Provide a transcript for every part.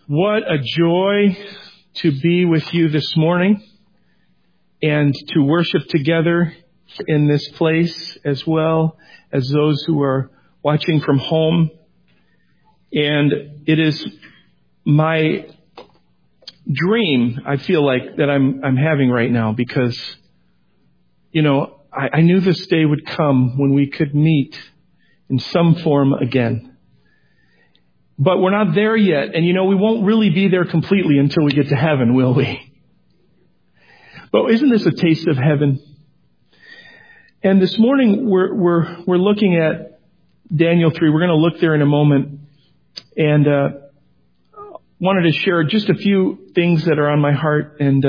What a joy to be with you this morning and to worship together in this place, as well as those who are watching from home. And it is my dream, I feel like, that I'm having right now, because, I knew this day would come when we could meet in some form again. But we're not there yet, and we won't really be there completely until we get to heaven, will we? But isn't this a taste of heaven? And this morning we're looking at Daniel 3. We're going to look there in a moment, and wanted to share just a few things that are on my heart. And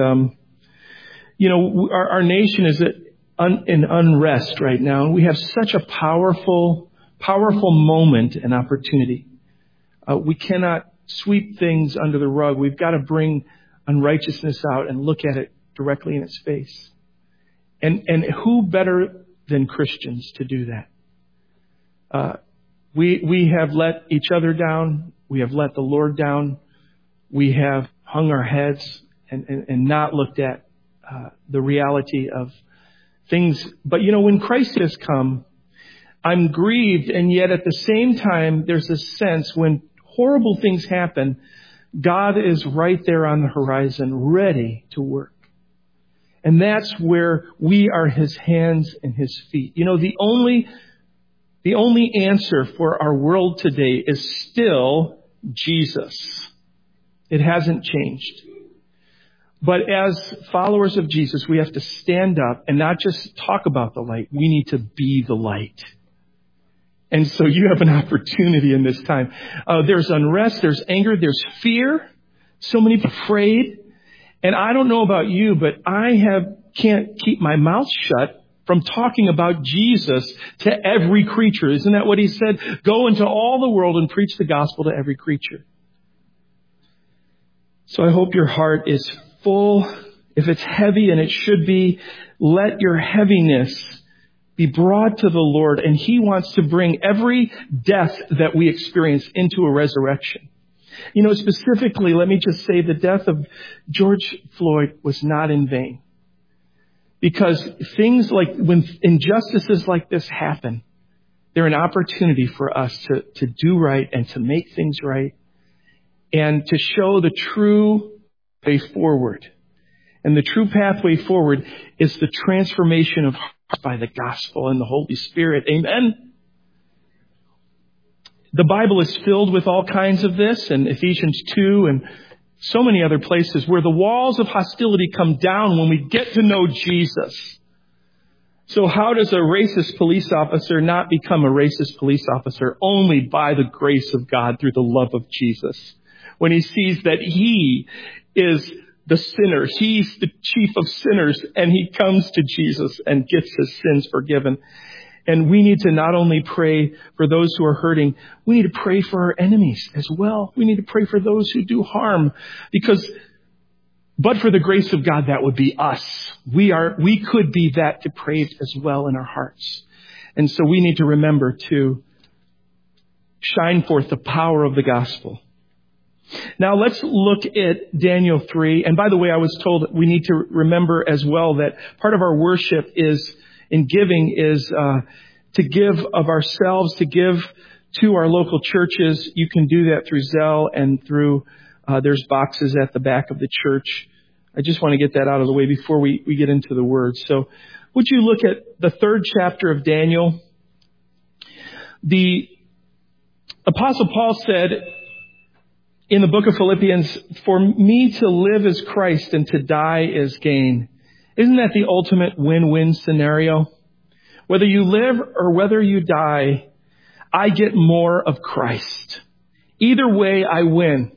our nation is in unrest right now, and we have such a powerful moment and opportunity. We cannot sweep things under the rug. We've got to bring unrighteousness out and look at it directly in its face. And who better than Christians to do that? We have let each other down. We have let the Lord down. We have hung our heads and not looked at the reality of things. But when Christ has come, I'm grieved, and yet at the same time, there's a sense when horrible things happen, God is right there on the horizon, ready to work. And that's where we are His hands and His feet. The only answer for our world today is still Jesus. It hasn't changed. But as followers of Jesus, we have to stand up and not just talk about the light. We need to be the light. And so you have an opportunity in this time. There's unrest, there's anger, there's fear. So many people afraid. And I don't know about you, but I can't keep my mouth shut from talking about Jesus to every creature. Isn't that what He said? Go into all the world and preach the gospel to every creature. So I hope your heart is full. If it's heavy, and it should be, let your heaviness be brought to the Lord, and He wants to bring every death that we experience into a resurrection. Specifically, let me just say the death of George Floyd was not in vain. Because things like, when injustices like this happen, they're an opportunity for us to do right and to make things right and to show the true way forward. And the true pathway forward is the transformation of hearts by the gospel and the Holy Spirit. Amen. The Bible is filled with all kinds of this, and Ephesians 2 and so many other places where the walls of hostility come down when we get to know Jesus. So how does a racist police officer not become a racist police officer? Only by the grace of God through the love of Jesus. When he sees that he is the sinner, he's the chief of sinners, and he comes to Jesus and gets his sins forgiven. And we need to not only pray for those who are hurting, we need to pray for our enemies as well. We need to pray for those who do harm, but for the grace of God, that would be us. We could be that depraved as well in our hearts. And so we need to remember to shine forth the power of the gospel. Now let's look at Daniel 3. And by the way, I was told that we need to remember as well that part of our worship in giving is to give of ourselves, to give to our local churches. You can do that through Zelle and through, there's boxes at the back of the church. I just want to get that out of the way before we get into the Word. So would you look at the 3rd chapter of Daniel? The Apostle Paul said in the book of Philippians, "For me to live is Christ and to die is gain." Isn't that the ultimate win-win scenario? Whether you live or whether you die, I get more of Christ. Either way, I win.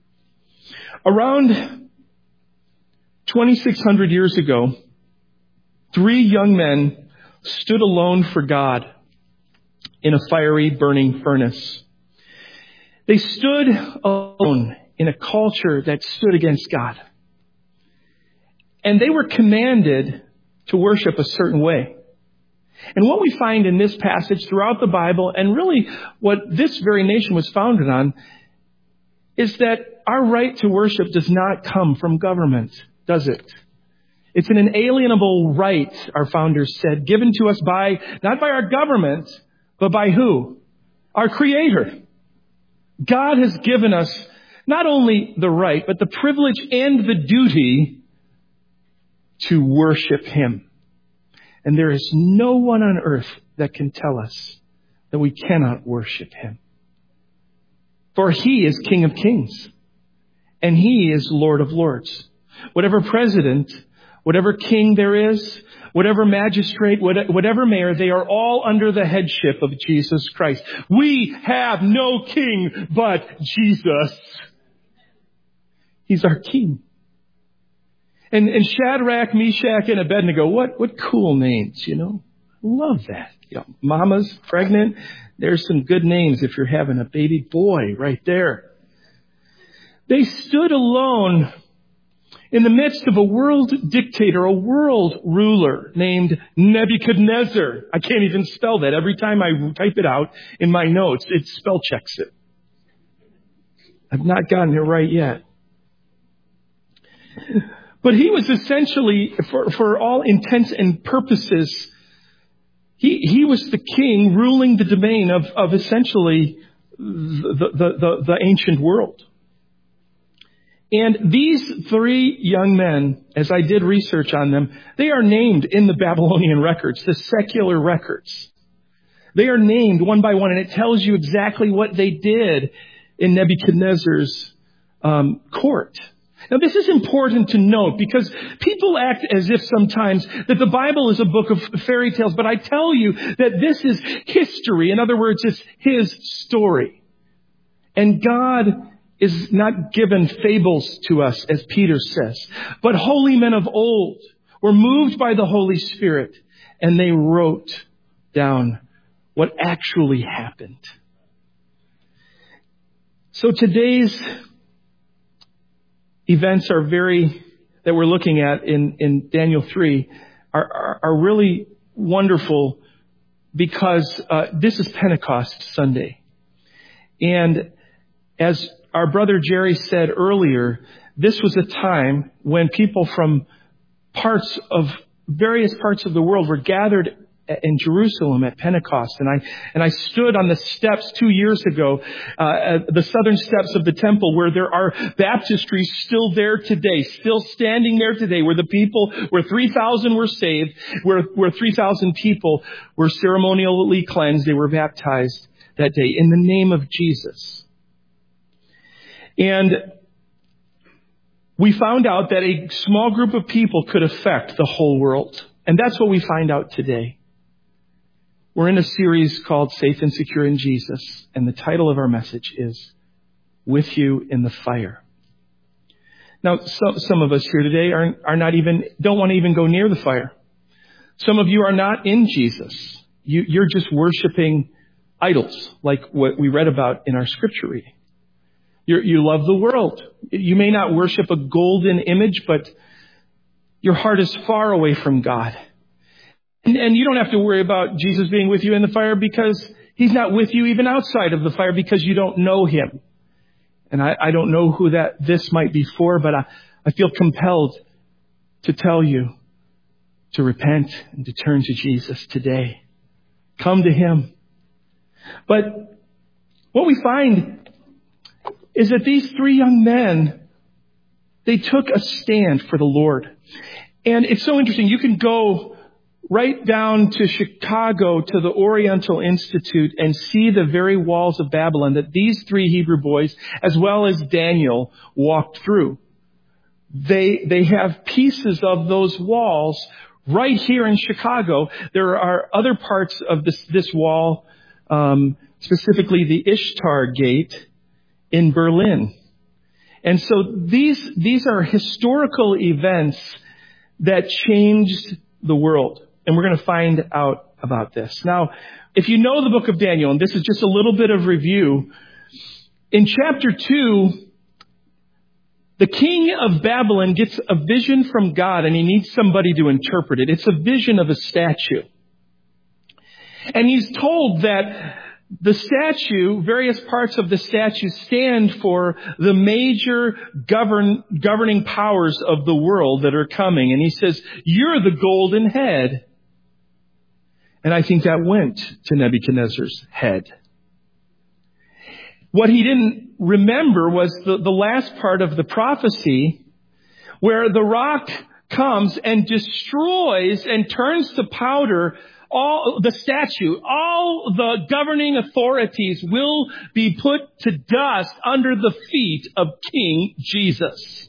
Around 2,600 years ago, 3 young men stood alone for God in a fiery, burning furnace. They stood alone in a culture that stood against God. And they were commanded to worship a certain way. And what we find in this passage throughout the Bible, and really what this very nation was founded on, is that our right to worship does not come from government, does it? It's an inalienable right, our founders said, given to us not by our government, but by who? Our Creator. God has given us not only the right, but the privilege and the duty to worship Him. And there is no one on earth that can tell us that we cannot worship Him. For He is King of Kings, and He is Lord of Lords. Whatever president, whatever king there is, whatever magistrate, whatever mayor, they are all under the headship of Jesus Christ. We have no king but Jesus. He's our king. And Shadrach, Meshach, and Abednego, what cool names, you know? Love that. You know, mama's pregnant. There's some good names if you're having a baby boy right there. They stood alone in the midst of a world dictator, a world ruler named Nebuchadnezzar. I can't even spell that. Every time I type it out in my notes, it spell checks it. I've not gotten it right yet. But he was essentially, for all intents and purposes, he was the king ruling the domain of essentially the ancient world. And these three young men, as I did research on them, they are named in the Babylonian records, the secular records. They are named one by one, and it tells you exactly what they did in Nebuchadnezzar's court. Now, this is important to note because people act as if sometimes that the Bible is a book of fairy tales, but I tell you that this is history. In other words, it's His story. And God is not given fables to us, as Peter says, but holy men of old were moved by the Holy Spirit, and they wrote down what actually happened. So today's events that we're looking at in Daniel 3 are really wonderful because this is Pentecost Sunday. And as our brother Jerry said earlier, this was a time when people from various parts of the world were gathered in Jerusalem at Pentecost. And I stood on the steps 2 years ago, the southern steps of the temple, where there are baptistries still there today, still standing there today, where 3,000 were saved, where 3,000 people were ceremonially cleansed. They were baptized that day in the name of Jesus. And we found out that a small group of people could affect the whole world. And that's what we find out today. We're in a series called Safe and Secure in Jesus. And the title of our message is With You in the Fire. Now, some of us here today don't want to even go near the fire. Some of you are not in Jesus. You're just worshiping idols, like what we read about in our scripture reading. You love the world. You may not worship a golden image, but your heart is far away from God. And you don't have to worry about Jesus being with you in the fire because He's not with you even outside of the fire because you don't know Him. And I don't know who this might be for, but I feel compelled to tell you to repent and to turn to Jesus today. Come to Him. But what we find is that these three young men, they took a stand for the Lord. And it's so interesting. You can go right down to Chicago to the Oriental Institute and see the very walls of Babylon that these three Hebrew boys, as well as Daniel, walked through. They have pieces of those walls right here in Chicago. There are other parts of this wall, specifically the Ishtar Gate, in Berlin. And so these are historical events that changed the world. And we're going to find out about this. Now, if you know the book of Daniel, and this is just a little bit of review, in chapter 2, the king of Babylon gets a vision from God and he needs somebody to interpret it. It's a vision of a statue. And he's told that The statue, various parts of the statue stand for the major governing powers of the world that are coming. And he says, you're the golden head. And I think that went to Nebuchadnezzar's head. What he didn't remember was the last part of the prophecy where the rock comes and destroys and turns to powder all the statue. All the governing authorities will be put to dust under the feet of King Jesus.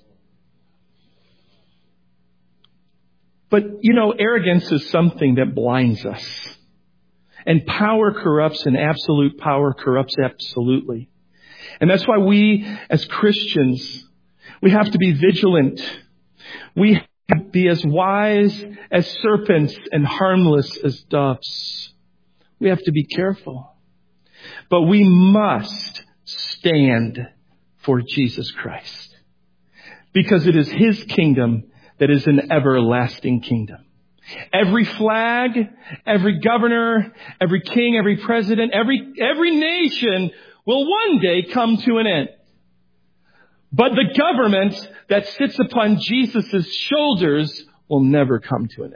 But, arrogance is something that blinds us. And power corrupts, and absolute power corrupts absolutely. And that's why we, as Christians, we have to be vigilant. We have to be as wise as serpents and harmless as doves. We have to be careful. But we must stand for Jesus Christ. Because it is His kingdom that is an everlasting kingdom. Every flag, every governor, every king, every president, every nation will one day come to an end. But the government that sits upon Jesus' shoulders will never come to an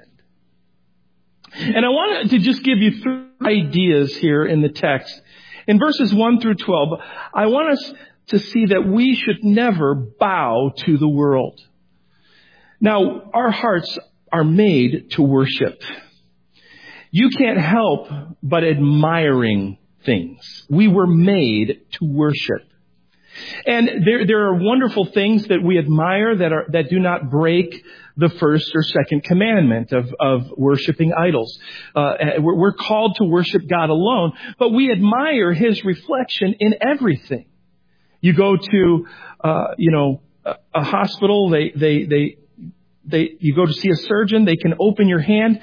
end. And I wanted to just give you 3 ideas here in the text. In verses 1 through 12, I want us to see that we should never bow to the world. Now, our hearts are made to worship. You can't help but admiring things. We were made to worship. And there are wonderful things that we admire that do not break the first or second commandment of worshiping idols. We're called to worship God alone, but we admire His reflection in everything. You go to a hospital, you go to see a surgeon, they can open your hand.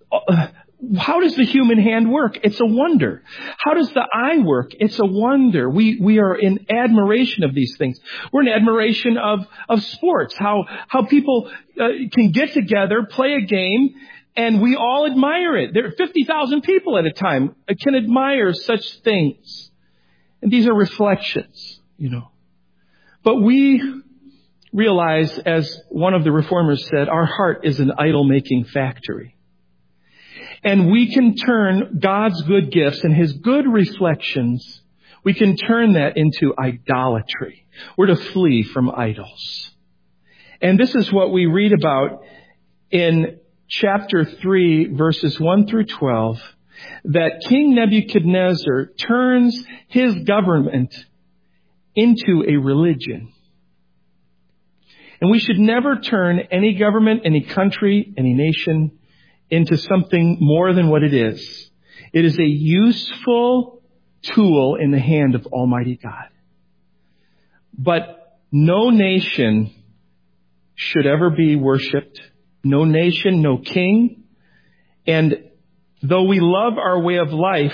How does the human hand work? It's a wonder. How does the eye work? It's a wonder. We are in admiration of these things. We're in admiration of sports. How people can get together, play a game, and we all admire it. There are 50,000 people at a time can admire such things. And these are reflections, But we realize, as one of the reformers said, our heart is an idol-making factory. And we can turn God's good gifts and His good reflections, we can turn that into idolatry. We're to flee from idols. And this is what we read about in chapter 3, verses 1 through 12, that King Nebuchadnezzar turns his government into a religion. And we should never turn any government, any country, any nation into something more than what it is. It is a useful tool in the hand of Almighty God. But no nation should ever be worshipped. No nation, no king. And though we love our way of life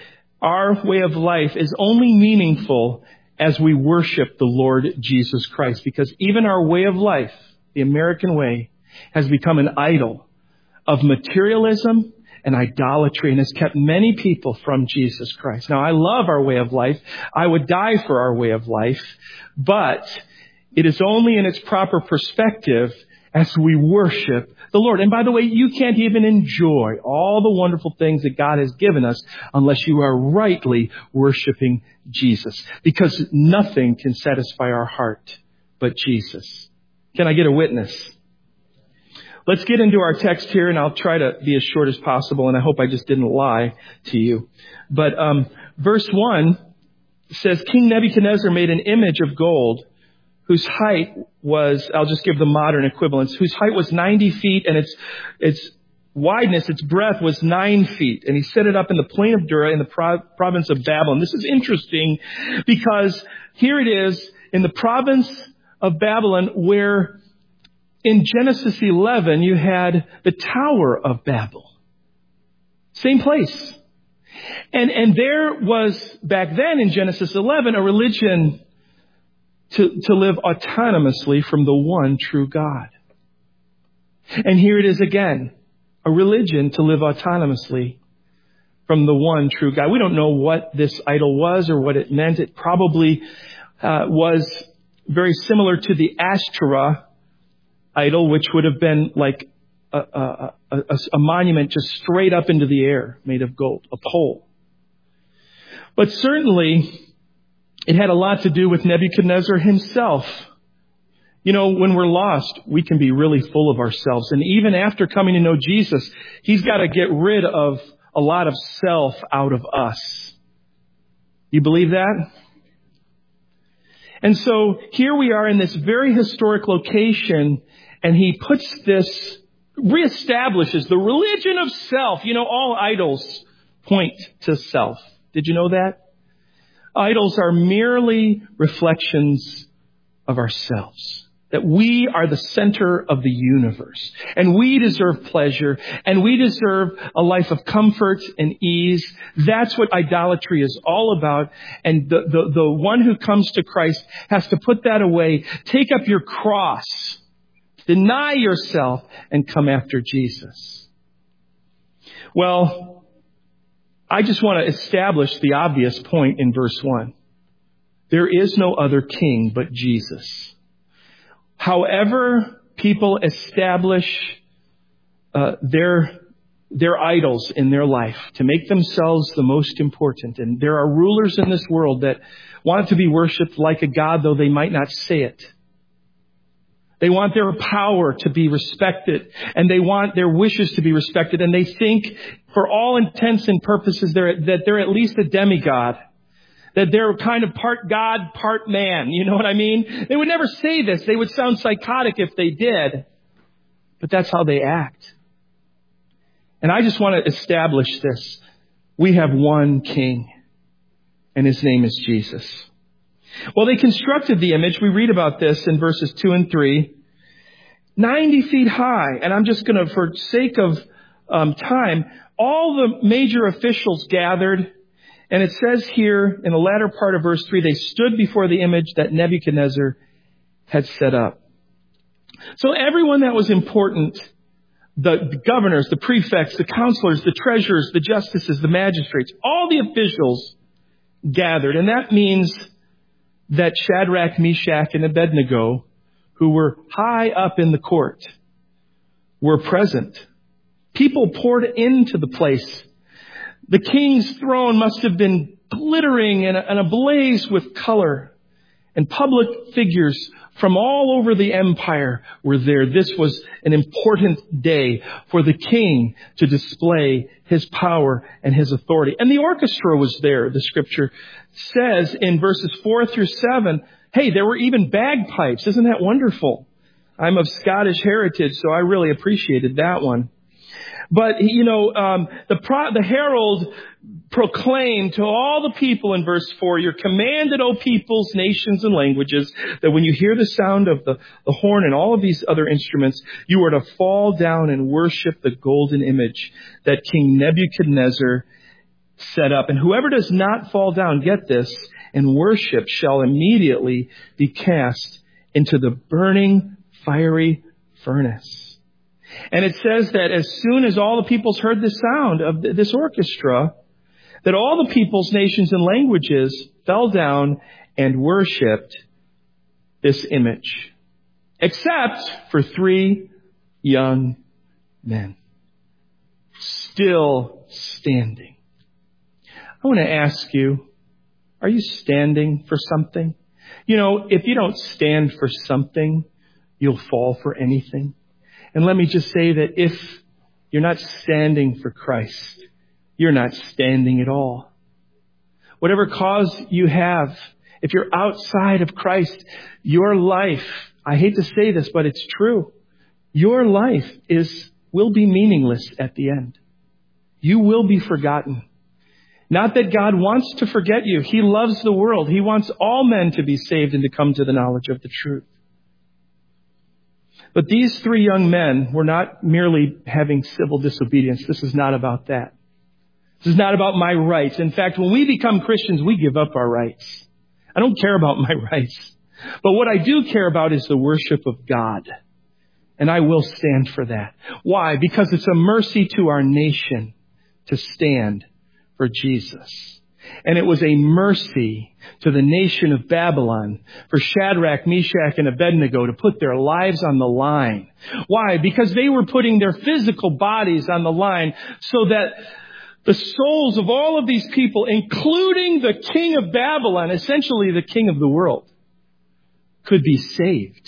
is only meaningful as we worship the Lord Jesus Christ. Because even our way of life, the American way, has become an idol of materialism and idolatry and has kept many people from Jesus Christ. Now, I love our way of life. I would die for our way of life. But it is only in its proper perspective as we worship the Lord. And by the way, you can't even enjoy all the wonderful things that God has given us unless you are rightly worshiping Jesus. Because nothing can satisfy our heart but Jesus. Can I get a witness? Let's get into our text here, and I'll try to be as short as possible, and I hope I just didn't lie to you. But verse 1 says, King Nebuchadnezzar made an image of gold whose height was, I'll just give the modern equivalents, whose height was 90 feet, and its wideness, its breadth was 9 feet. And he set it up in the plain of Dura in the province of Babylon. This is interesting because here it is in the province of Babylon where in Genesis 11, you had the Tower of Babel. Same place. And there was, back then in Genesis 11, a religion to live autonomously from the one true God. And here it is again, a religion to live autonomously from the one true God. We don't know what this idol was or what it meant. It probably was very similar to the Ashtoreth idol, which would have been like a monument just straight up into the air, made of gold, a pole. But certainly, it had a lot to do with Nebuchadnezzar himself. You know, when we're lost, we can be really full of ourselves. And even after coming to know Jesus, He's got to get rid of a lot of self out of us. You believe that? And so here we are in this very historic location, and he puts this, reestablishes the religion of self. You know, all idols point to self. Did you know that? Idols are merely reflections of ourselves. That we are the center of the universe. And we deserve pleasure. And we deserve a life of comfort and ease. That's what idolatry is all about. And the one who comes to Christ has to put that away. Take up your cross. Deny yourself and come after Jesus. Well, I just want to establish the obvious point in verse 1. There is no other king but Jesus. However people establish their idols in their life to make themselves the most important. And there are rulers in this world that want to be worshipped like a god, though they might not say it. They want their power to be respected, and they want their wishes to be respected, and they think, for all intents and purposes, that they're at least a demigod. That they're kind of part God, part man. You know what I mean? They would never say this. They would sound psychotic if they did. But that's how they act. And I just want to establish this. We have one king, and his name is Jesus. Well, they constructed the image. We read about this in verses 2 and 3. 90 feet high. And I'm just going to, for sake of time, all the major officials gathered. And it says here in the latter part of verse 3, they stood before the image that Nebuchadnezzar had set up. So everyone that was important, the governors, the prefects, the counselors, the treasurers, the justices, the magistrates, all the officials gathered. And that means that Shadrach, Meshach, and Abednego, who were high up in the court, were present. People poured into the place. The king's throne must have been glittering and ablaze with color. And public figures from all over the empire were there. This was an important day for the king to display his power and his authority. And the orchestra was there, the scripture says in verses 4 through 7. Hey, there were even bagpipes. Isn't that wonderful? I'm of Scottish heritage, so I really appreciated that one. But, the herald proclaimed to all the people in verse 4, "You're commanded, O peoples, nations, and languages, that when you hear the sound of the horn and all of these other instruments, you are to fall down and worship the golden image that King Nebuchadnezzar set up. And whoever does not fall down," get this, "and worship shall immediately be cast into the burning fiery furnace." And it says that as soon as all the peoples heard the sound of this orchestra, that all the peoples, nations, and languages fell down and worshipped this image. Except for 3 young men. Still standing. I want to ask you, are you standing for something? You know, if you don't stand for something, you'll fall for anything. And let me just say that if you're not standing for Christ, you're not standing at all. Whatever cause you have, if you're outside of Christ, your life, I hate to say this, but it's true. Your life will be meaningless at the end. You will be forgotten. Not that God wants to forget you. He loves the world. He wants all men to be saved and to come to the knowledge of the truth. But these 3 young men were not merely having civil disobedience. This is not about that. This is not about my rights. In fact, when we become Christians, we give up our rights. I don't care about my rights. But what I do care about is the worship of God. And I will stand for that. Why? Because it's a mercy to our nation to stand for Jesus. And it was a mercy to the nation of Babylon for Shadrach, Meshach, and Abednego to put their lives on the line. Why? Because they were putting their physical bodies on the line so that the souls of all of these people, including the king of Babylon, essentially the king of the world, could be saved.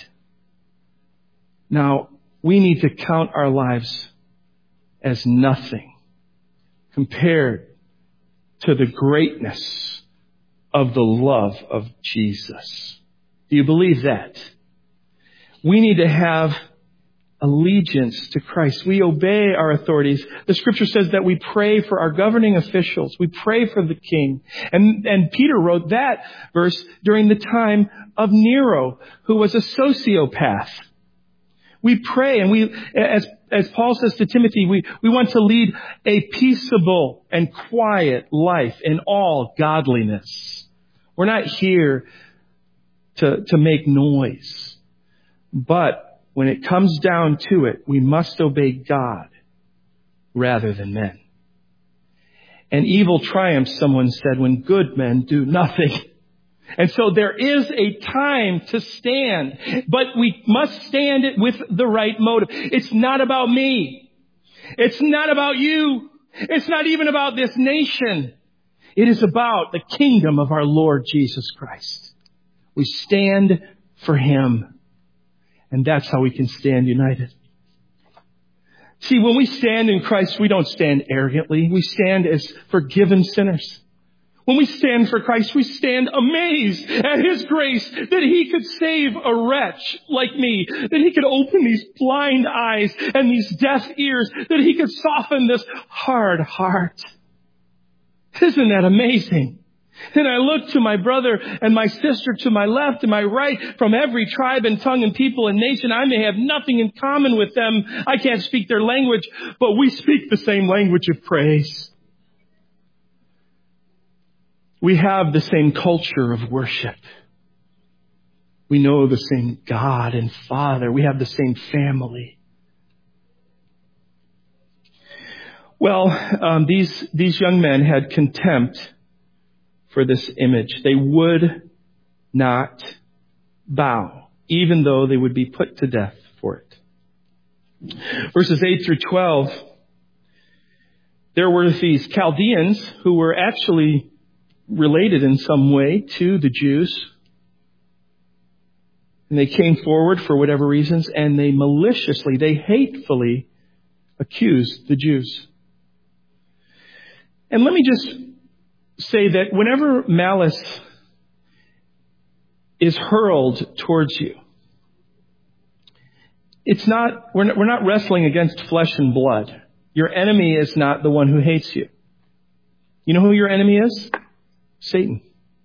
Now, we need to count our lives as nothing compared to the greatness of the love of Jesus. Do you believe that? We need to have allegiance to Christ. We obey our authorities. The scripture says that we pray for our governing officials. We pray for the king. And Peter wrote that verse during the time of Nero, who was a sociopath. We pray, and as Paul says to Timothy, we want to lead a peaceable and quiet life in all godliness. We're not here to make noise. But when it comes down to it, we must obey God rather than men. And evil triumphs, someone said, when good men do nothing. And so there is a time to stand, but we must stand it with the right motive. It's not about me. It's not about you. It's not even about this nation. It is about the kingdom of our Lord Jesus Christ. We stand for Him. And that's how we can stand united. See, when we stand in Christ, we don't stand arrogantly. We stand as forgiven sinners. When we stand for Christ, we stand amazed at His grace that He could save a wretch like me, that He could open these blind eyes and these deaf ears, that He could soften this hard heart. Isn't that amazing? And I look to my brother and my sister to my left and my right from every tribe and tongue and people and nation. I may have nothing in common with them. I can't speak their language, but we speak the same language of praise. We have the same culture of worship. We know the same God and Father. We have the same family. Well, these young men had contempt for this image. They would not bow, even though they would be put to death for it. Verses 8 through 12, there were these Chaldeans who were actually related in some way to the Jews. And they came forward for whatever reasons, and they maliciously, they hatefully accused the Jews. And let me just say that whenever malice is hurled towards you, we're not wrestling against flesh and blood. Your enemy is not the one who hates you. You know who your enemy is? Satan.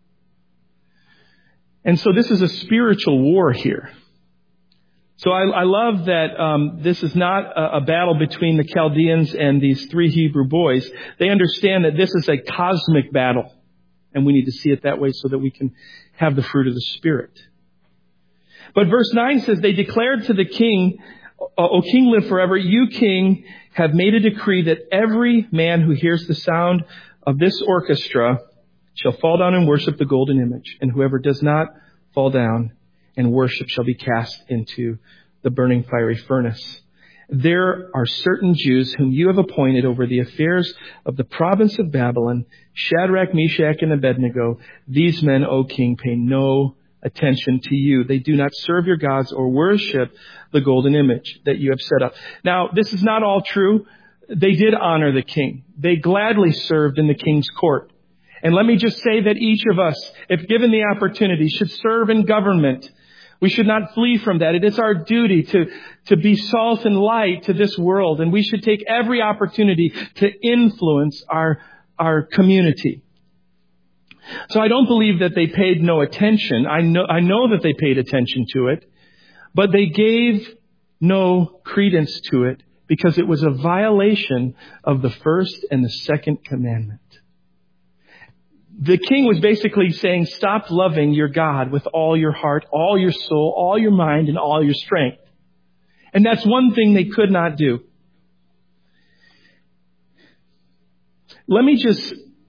And so this is a spiritual war here. So I love that this is not a battle between the Chaldeans and these three Hebrew boys. They understand that this is a cosmic battle. And we need to see it that way so that we can have the fruit of the Spirit. But verse 9 says, they declared to the king, O king, live forever. You, king, have made a decree that every man who hears the sound of this orchestra shall fall down and worship the golden image. And whoever does not fall down and worship shall be cast into the burning fiery furnace. There are certain Jews whom you have appointed over the affairs of the province of Babylon, Shadrach, Meshach, and Abednego. These men, O king, pay no attention to you. They do not serve your gods or worship the golden image that you have set up. Now, this is not all true. They did honor the king. They gladly served in the king's court. And let me just say that each of us, if given the opportunity, should serve in government. We should not flee from that. It is our duty to be salt and light to this world. And we should take every opportunity to influence our community. So I don't believe that they paid no attention. I know that they paid attention to it, but they gave no credence to it because it was a violation of the first and the second commandment. The king was basically saying, stop loving your God with all your heart, all your soul, all your mind, and all your strength. And that's one thing they could not do. Let me just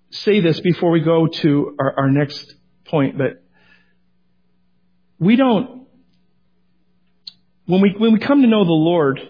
say this before we go to our next point, but we don't, when we come to know the Lord,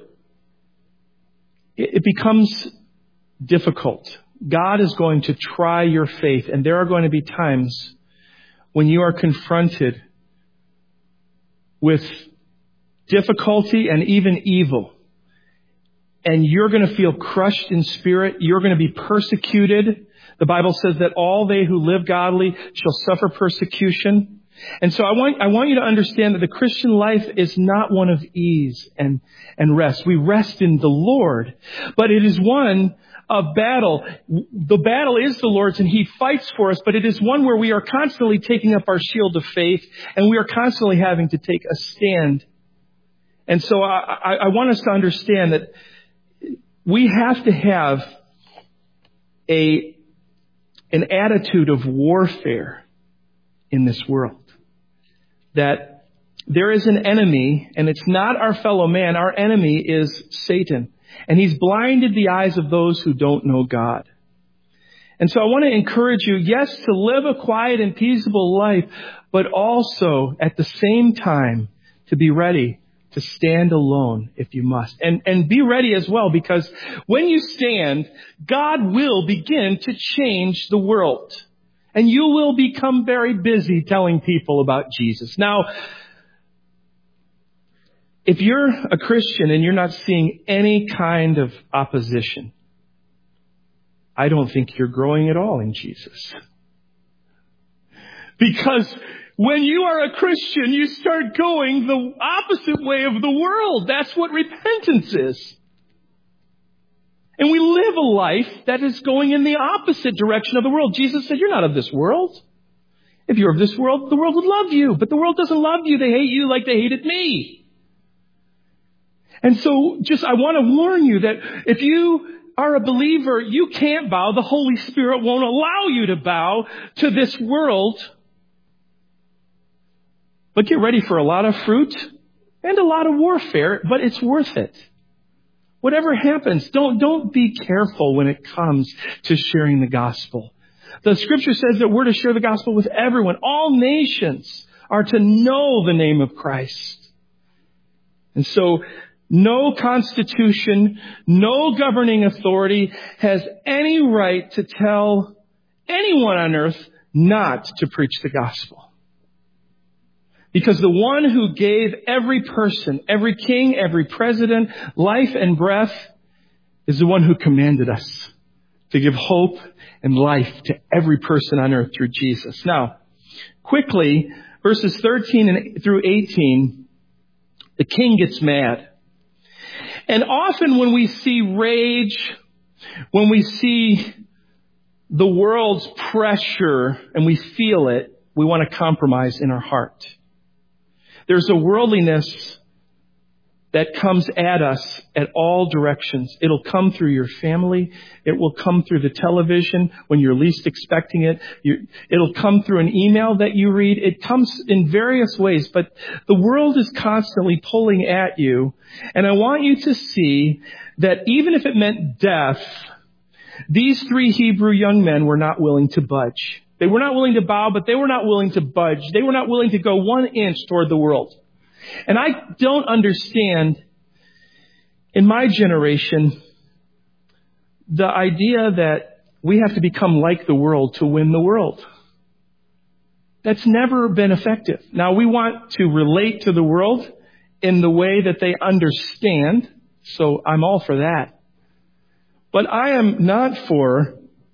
it becomes difficult. God is going to try your faith, and there are going to be times when you are confronted with difficulty and even evil. And you're going to feel crushed in spirit. You're going to be persecuted. The Bible says that all they who live godly shall suffer persecution. And so I want you to understand that the Christian life is not one of ease and rest. We rest in the Lord, but it is one of battle. The battle is the Lord's and He fights for us, but it is one where we are constantly taking up our shield of faith and we are constantly having to take a stand. And so I want us to understand that we have to have an attitude of warfare in this world. That there is an enemy, and it's not our fellow man. Our enemy is Satan. And he's blinded the eyes of those who don't know God. And so I want to encourage you, yes, to live a quiet and peaceable life, but also at the same time to be ready to stand alone if you must. And be ready as well, because when you stand, God will begin to change the world. And you will become very busy telling people about Jesus. Now, if you're a Christian and you're not seeing any kind of opposition, I don't think you're growing at all in Jesus. Because when you are a Christian, you start going the opposite way of the world. That's what repentance is. And we live a life that is going in the opposite direction of the world. Jesus said, you're not of this world. If you're of this world, the world would love you. But the world doesn't love you. They hate you like they hated me. And so I want to warn you that if you are a believer, you can't bow. The Holy Spirit won't allow you to bow to this world. But get ready for a lot of fruit and a lot of warfare, but it's worth it. Whatever happens, don't be careful when it comes to sharing the gospel. The scripture says that we're to share the gospel with everyone. All nations are to know the name of Christ. And so no constitution, no governing authority has any right to tell anyone on earth not to preach the gospel. Because the one who gave every person, every king, every president, life and breath is the one who commanded us to give hope and life to every person on earth through Jesus. Now, quickly, verses 13 through 18, the king gets mad. And often when we see rage, when we see the world's pressure and we feel it, we want to compromise in our heart. There's a worldliness that comes at us at all directions. It'll come through your family. It will come through the television when you're least expecting it. It'll come through an email that you read. It comes in various ways, but the world is constantly pulling at you. And I want you to see that even if it meant death, these 3 Hebrew young men were not willing to budge. They were not willing to bow, but they were not willing to budge. They were not willing to go 1 inch toward the world. And I don't understand, in my generation, the idea that we have to become like the world to win the world. That's never been effective. Now, we want to relate to the world in the way that they understand, so I'm all for that. But I am not for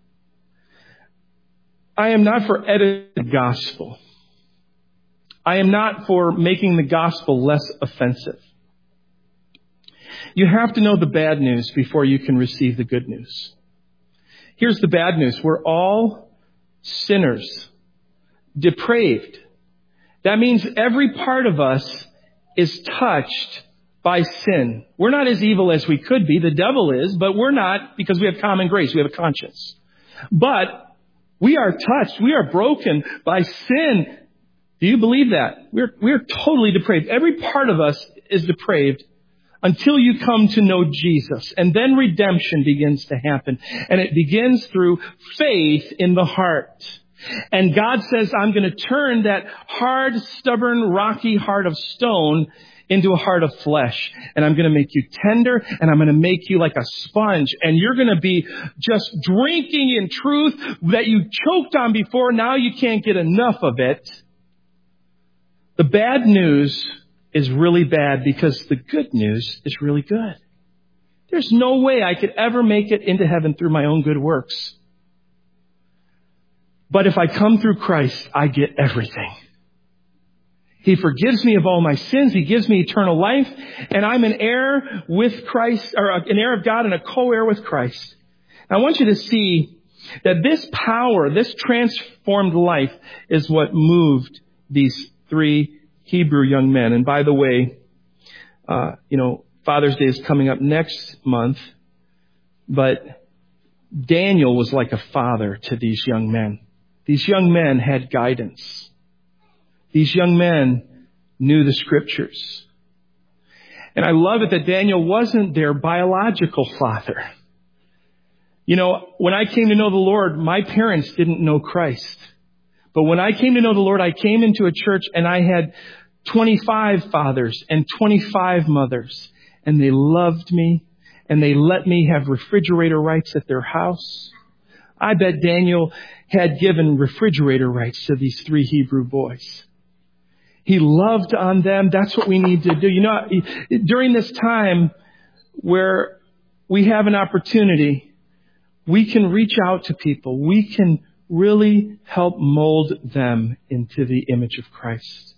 edited gospel. I am not for making the gospel less offensive. You have to know the bad news before you can receive the good news. Here's the bad news. We're all sinners, depraved. That means every part of us is touched by sin. We're not as evil as we could be. The devil is, but we're not, because we have common grace. We have a conscience. But we are touched. We are broken by sin. Do you believe that? We're totally depraved. Every part of us is depraved until you come to know Jesus. And then redemption begins to happen. And it begins through faith in the heart. And God says, I'm going to turn that hard, stubborn, rocky heart of stone into a heart of flesh. And I'm going to make you tender, and I'm going to make you like a sponge. And you're going to be just drinking in truth that you choked on before. Now you can't get enough of it. The bad news is really bad because the good news is really good. There's no way I could ever make it into heaven through my own good works. But if I come through Christ, I get everything. He forgives me of all my sins. He gives me eternal life. And I'm an heir with Christ, or an heir of God and a co-heir with Christ. I want you to see that this power, this transformed life is what moved these 3 Hebrew young men. And by the way, Father's Day is coming up next month. But Daniel was like a father to these young men. These young men had guidance. These young men knew the Scriptures. And I love it that Daniel wasn't their biological father. When I came to know the Lord, my parents didn't know Christ. But when I came to know the Lord, I came into a church and I had 25 fathers and 25 mothers. And they loved me and they let me have refrigerator rights at their house. I bet Daniel had given refrigerator rights to these 3 Hebrew boys. He loved on them. That's what we need to do. During this time where we have an opportunity, we can reach out to people. We can really help mold them into the image of Christ.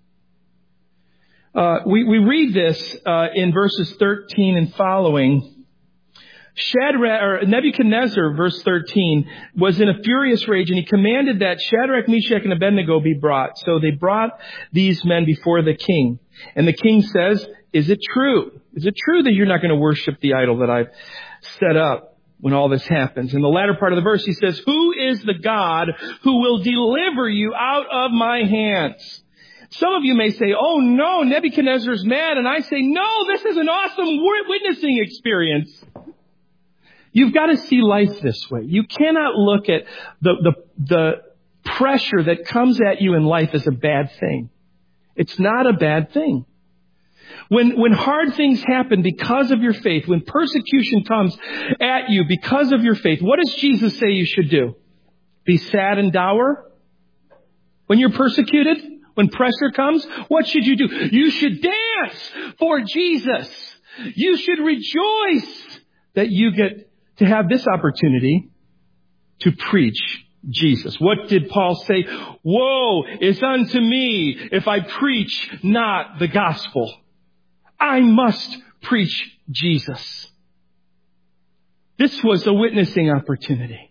We read this in verses 13 and following. Nebuchadnezzar, verse 13, was in a furious rage, and he commanded that Shadrach, Meshach, and Abednego be brought. So they brought these men before the king. And the king says, is it true? Is it true that you're not going to worship the idol that I've set up when all this happens? In the latter part of the verse, he says, who is the God who will deliver you out of my hands? Some of you may say, oh no, Nebuchadnezzar's mad. And I say, no, this is an awesome witnessing experience. You've got to see life this way. You cannot look at the pressure that comes at you in life as a bad thing. It's not a bad thing. When hard things happen because of your faith, when persecution comes at you because of your faith, what does Jesus say you should do? Be sad and dour? When you're persecuted? When pressure comes? What should you do? You should dance for Jesus. You should rejoice that you get to have this opportunity to preach Jesus. What did Paul say? Woe is unto me if I preach not the gospel. I must preach Jesus. This was a witnessing opportunity.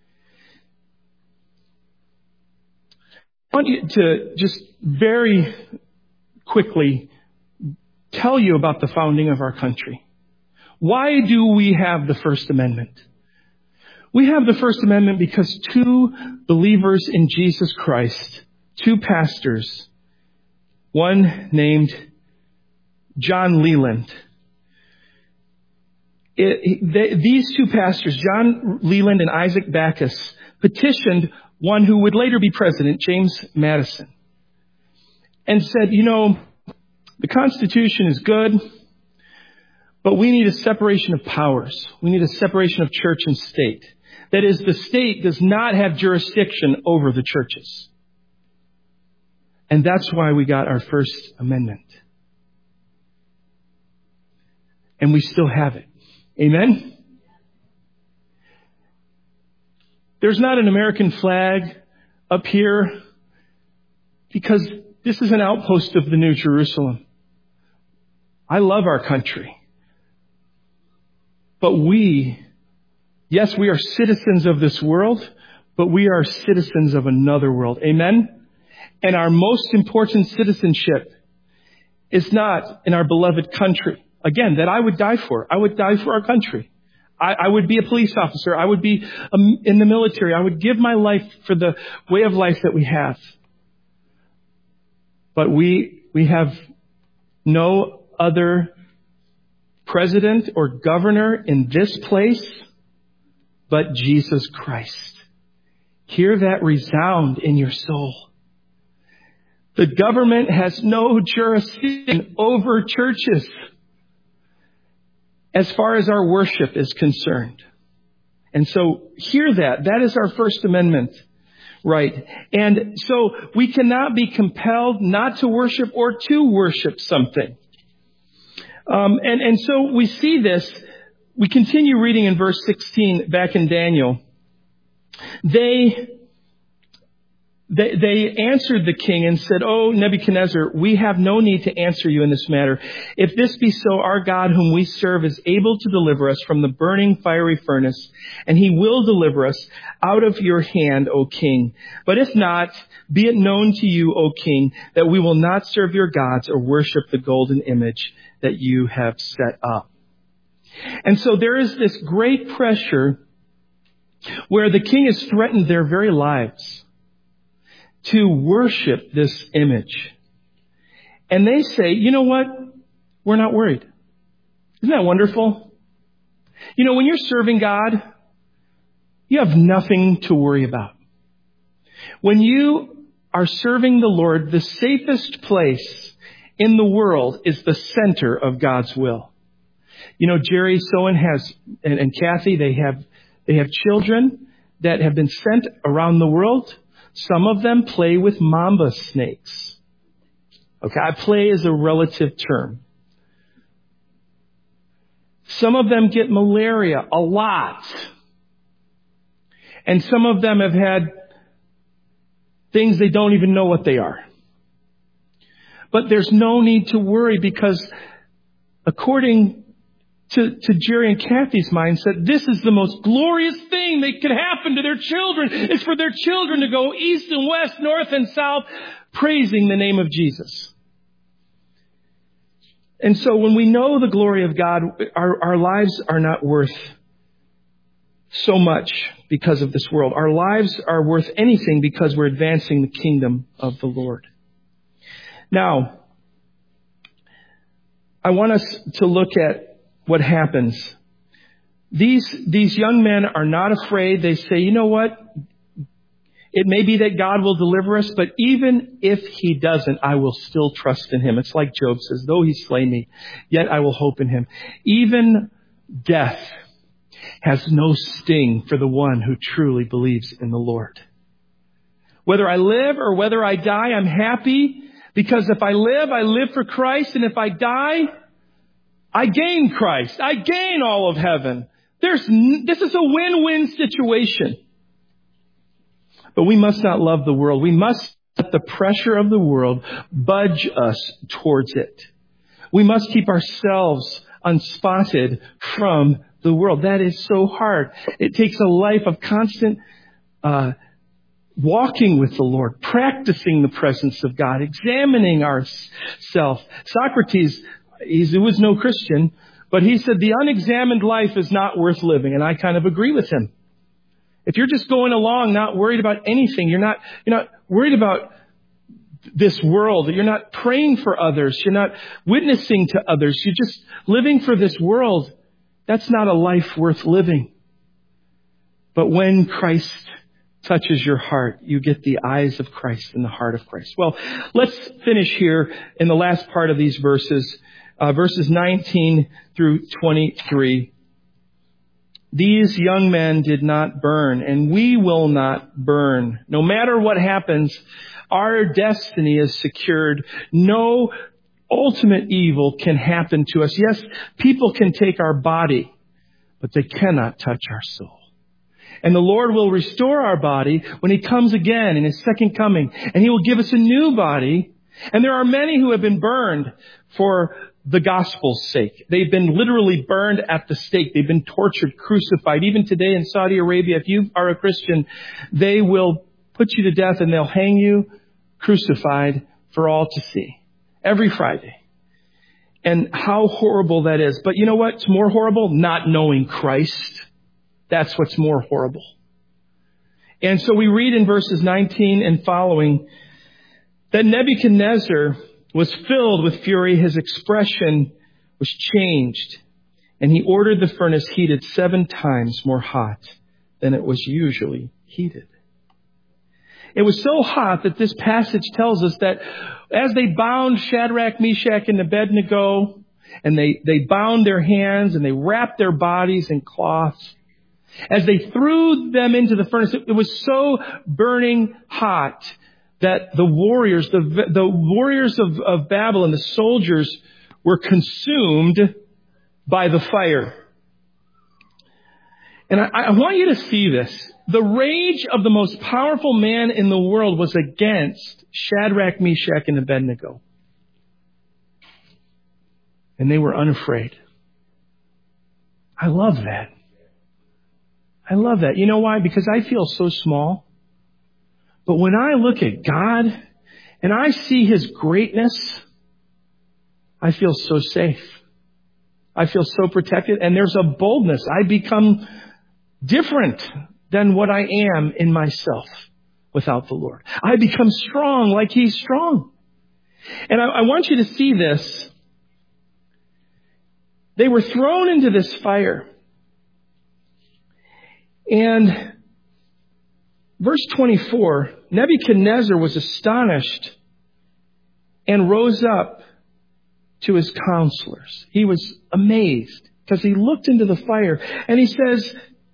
I want you to just very quickly tell you about the founding of our country. Why do we have the First Amendment? We have the First Amendment because 2 believers in Jesus Christ, 2 pastors, one named John Leland. These 2 pastors, John Leland and Isaac Backus, petitioned one who would later be president, James Madison, and said, the Constitution is good, but we need a separation of powers. We need a separation of church and state. That is, the state does not have jurisdiction over the churches. And that's why we got our First Amendment. And we still have it. Amen? There's not an American flag up here because this is an outpost of the New Jerusalem. I love our country. But yes, we are citizens of this world, but we are citizens of another world. Amen? And our most important citizenship is not in our beloved country. Again, that I would die for. I would die for our country. I would be a police officer. I would be in the military. I would give my life for the way of life that we have. But we have no other president or governor in this place, but Jesus Christ. Hear that resound in your soul. The government has no jurisdiction over churches as far as our worship is concerned. And so hear that. That is our First Amendment right. And so we cannot be compelled not to worship or to worship something. And so we see this. We continue reading in verse 16 back in Daniel. They answered the king and said, "O Nebuchadnezzar, we have no need to answer you in this matter. If this be so, our God whom we serve is able to deliver us from the burning fiery furnace, and he will deliver us out of your hand, O king. But if not, be it known to you, O king, that we will not serve your gods or worship the golden image that you have set up." And so there is this great pressure where the king has threatened their very lives to worship this image. And they say, you know what? We're not worried. Isn't that wonderful? You know, when you're serving God, you have nothing to worry about. When you are serving the Lord, the safest place in the world is the center of God's will. You know, Jerry Sowen and Kathy, they have children that have been sent around the world. Some of them play with mamba snakes. Okay, play is a relative term. Some of them get malaria a lot. And some of them have had things they don't even know what they are. But there's no need to worry because according to Jerry and Kathy's mindset, this is the most glorious thing that could happen to their children, is for their children to go east and west, north and south, praising the name of Jesus. And so when we know the glory of God, our lives are not worth so much because of this world. Our lives are worth anything because we're advancing the kingdom of the Lord. Now, I want us to look at what happens. These young men are not afraid. They say, you know what? It may be that God will deliver us, but even if he doesn't, I will still trust in him. It's like Job says, though he slay me, yet I will hope in him. Even death has no sting for the one who truly believes in the Lord. Whether I live or whether I die, I'm happy, because if I live for Christ, and if I die, I gain Christ. I gain all of heaven. This is a win-win situation. But we must not love the world. We must let the pressure of the world budge us towards it. We must keep ourselves unspotted from the world. That is so hard. It takes a life of constant walking with the Lord, practicing the presence of God, examining ourselves. Socrates, he was no Christian, but he said the unexamined life is not worth living. And I kind of agree with him. If you're just going along, not worried about anything, you're not worried about this world, you're not praying for others, you're not witnessing to others, you're just living for this world, that's not a life worth living. But when Christ touches your heart, you get the eyes of Christ and the heart of Christ. Well, let's finish here in the last part of these verses, verses 19 through 23. These young men did not burn, and we will not burn. No matter what happens, our destiny is secured. No ultimate evil can happen to us. Yes, people can take our body, but they cannot touch our soul. And the Lord will restore our body when he comes again in his second coming, and he will give us a new body. And there are many who have been burned for the gospel's sake. They've been literally burned at the stake. They've been tortured, crucified. Even today in Saudi Arabia, if you are a Christian, they will put you to death and they'll hang you crucified for all to see every Friday. And how horrible that is. But you know what's more horrible? Not knowing Christ. That's what's more horrible. And so we read in verses 19 and following that Nebuchadnezzar was filled with fury. His expression was changed. And he ordered the furnace heated 7 times more hot than it was usually heated. It was so hot that this passage tells us that as they bound Shadrach, Meshach, and Abednego, and they bound their hands and they wrapped their bodies in cloths, as they threw them into the furnace, it was so burning hot that the warriors of Babylon, the soldiers, were consumed by the fire. And I want you to see this. The rage of the most powerful man in the world was against Shadrach, Meshach, and Abednego. And they were unafraid. I love that. I love that. You know why? Because I feel so small. But when I look at God and I see His greatness, I feel so safe. I feel so protected. And there's a boldness. I become different than what I am in myself without the Lord. I become strong like He's strong. And I want you to see this. They were thrown into this fire. And verse 24, Nebuchadnezzar was astonished and rose up to his counselors. He was amazed because he looked into the fire and he says,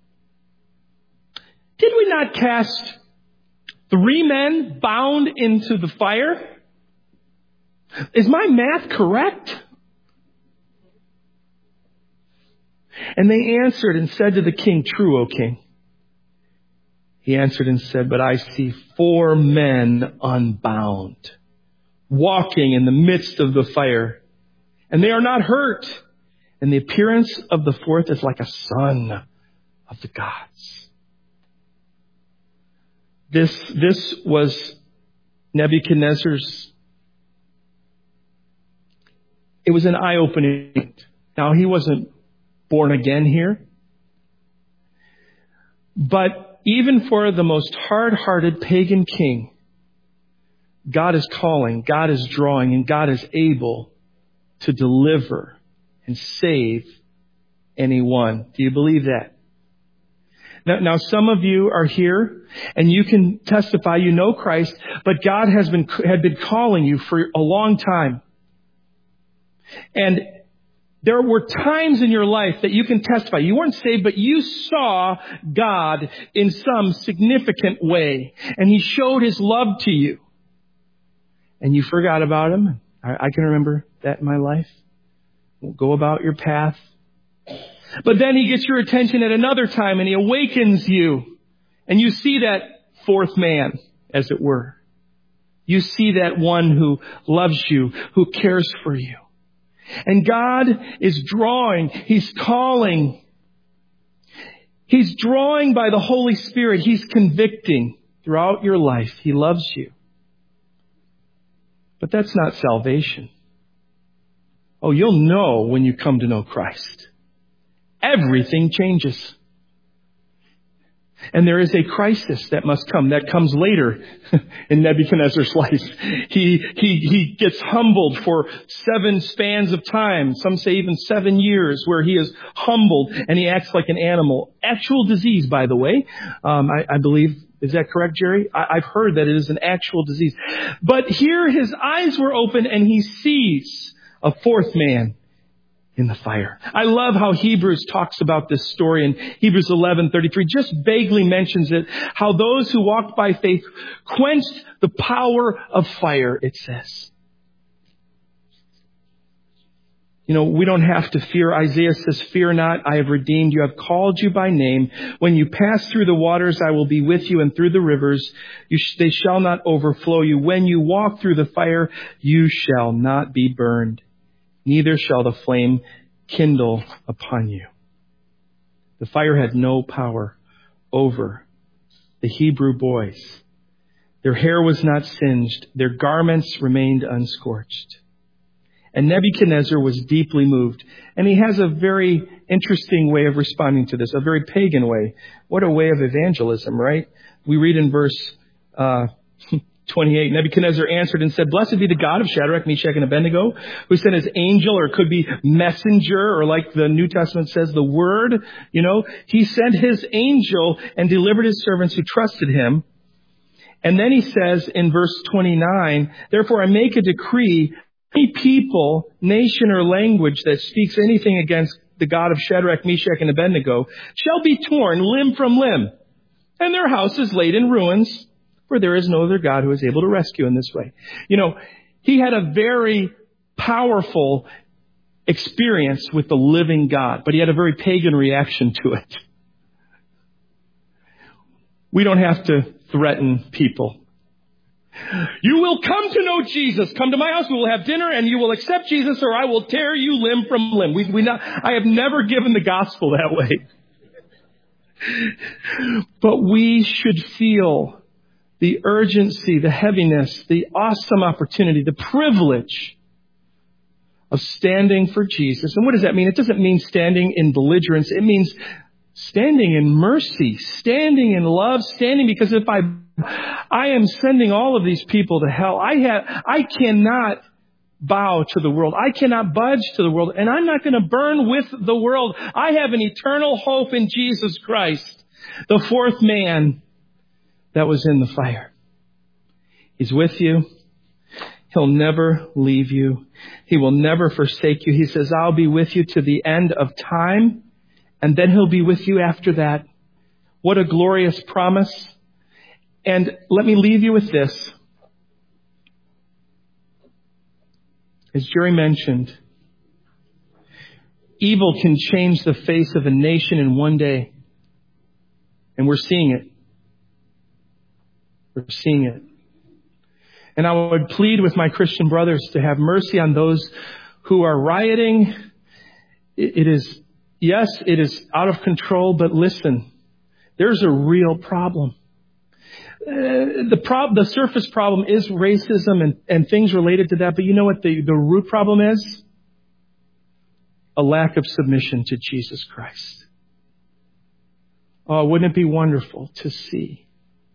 did we not cast 3 men bound into the fire? Is my math correct? And they answered and said to the king, true, O king. He answered and said, but I see 4 men unbound, walking in the midst of the fire, and they are not hurt. And the appearance of the 4th is like a son of the gods. This was Nebuchadnezzar's. It was an eye-opening. Now, he wasn't born again here. But even for the most hard-hearted pagan king, God is calling, God is drawing, and God is able to deliver and save anyone. Do you believe that? Now, some of you are here and you can testify you know Christ, but God had been calling you for a long time. And there were times in your life that you can testify. You weren't saved, but you saw God in some significant way. And He showed His love to you. And you forgot about Him. I can remember that in my life. Go about your path. But then He gets your attention at another time and He awakens you. And you see that 4th man, as it were. You see that one who loves you, who cares for you. And God is drawing. He's calling. He's drawing by the Holy Spirit. He's convicting throughout your life. He loves you. But that's not salvation. Oh, you'll know when you come to know Christ. Everything changes. And there is a crisis that must come. That comes later in Nebuchadnezzar's life. He gets humbled for 7 spans of time. Some say even 7 years where he is humbled and he acts like an animal. Actual disease, by the way. I believe. Is that correct, Jerry? I've heard that it is an actual disease. But here his eyes were open and he sees a 4th man in the fire. I love how Hebrews talks about this story in Hebrews 11:33. Just vaguely mentions it. How those who walked by faith quenched the power of fire, it says. You know, we don't have to fear. Isaiah says, fear not, I have redeemed you. I have called you by name. When you pass through the waters, I will be with you, and through the rivers, they shall not overflow you. When you walk through the fire, you shall not be burned. Neither shall the flame kindle upon you. The fire had no power over the Hebrew boys. Their hair was not singed. Their garments remained unscorched. And Nebuchadnezzar was deeply moved. And he has a very interesting way of responding to this, a very pagan way. What a way of evangelism, right? We read in verse 28. Nebuchadnezzar answered and said, "Blessed be the God of Shadrach, Meshach, and Abednego, who sent his angel," or it could be messenger, or like the New Testament says, the word. He sent his angel and delivered his servants who trusted him. And then he says in verse 29, "Therefore I make a decree, any people, nation, or language that speaks anything against the God of Shadrach, Meshach, and Abednego shall be torn limb from limb, and their house is laid in ruins, for there is no other God who is able to rescue in this way." He had a very powerful experience with the living God, but he had a very pagan reaction to it. We don't have to threaten people. "You will come to know Jesus. Come to my house. We will have dinner, and you will accept Jesus, or I will tear you limb from limb." I have never given the gospel that way. But we should feel the urgency, the heaviness, the awesome opportunity, the privilege of standing for Jesus. And what does that mean? It doesn't mean standing in belligerence. It means standing in mercy, standing in love, standing because if I am sending all of these people to hell, I cannot bow to the world. I cannot budge to the world, and I'm not going to burn with the world. I have an eternal hope in Jesus Christ, the fourth man that was in the fire. He's with you. He'll never leave you. He will never forsake you. He says, "I'll be with you to the end of time." And then he'll be with you after that. What a glorious promise. And let me leave you with this. As Jerry mentioned, evil can change the face of a nation in one day. And we're seeing it. We're seeing it. And I would plead with my Christian brothers to have mercy on those who are rioting. Yes, it is out of control, but listen, there's a real problem. The surface problem is racism and things related to that, but you know what the root problem is? A lack of submission to Jesus Christ. Oh, wouldn't it be wonderful to see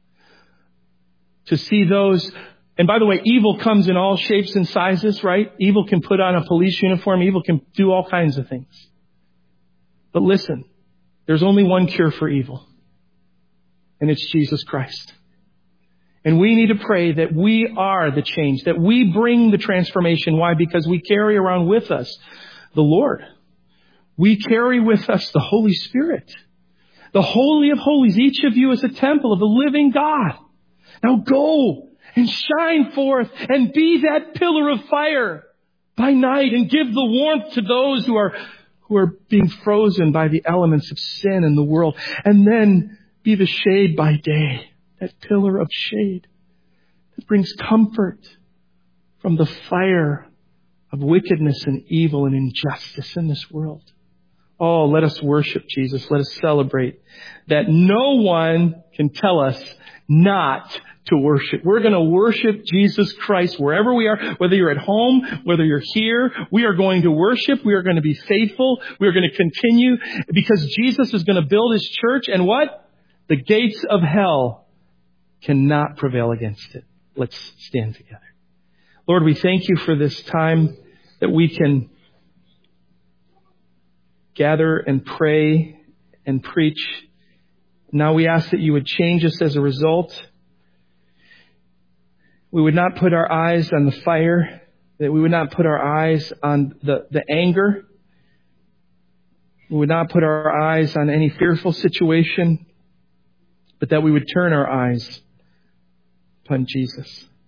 those. And by the way, evil comes in all shapes and sizes, right? Evil can put on a police uniform. Evil can do all kinds of things. But listen, there's only one cure for evil, and it's Jesus Christ. And we need to pray that we are the change, that we bring the transformation. Why? Because we carry around with us the Lord. We carry with us the Holy Spirit. The Holy of Holies. Each of you is a temple of the living God. Now go and shine forth and be that pillar of fire by night and give the warmth to those who are being frozen by the elements of sin in the world. And then be the shade by day, that pillar of shade that brings comfort from the fire of wickedness and evil and injustice in this world. Oh, let us worship Jesus. Let us celebrate that no one can tell us not to worship. We're going to worship Jesus Christ wherever we are, whether you're at home, whether you're here. We are going to worship. We are going to be faithful. We are going to continue because Jesus is going to build his church. And what? The gates of hell cannot prevail against it. Let's stand together. Lord, we thank you for this time that we can gather and pray and preach. Now we ask that you would change us as a result. We would not put our eyes on the fire, that we would not put our eyes on the anger. We would not put our eyes on any fearful situation, but that we would turn our eyes upon Jesus.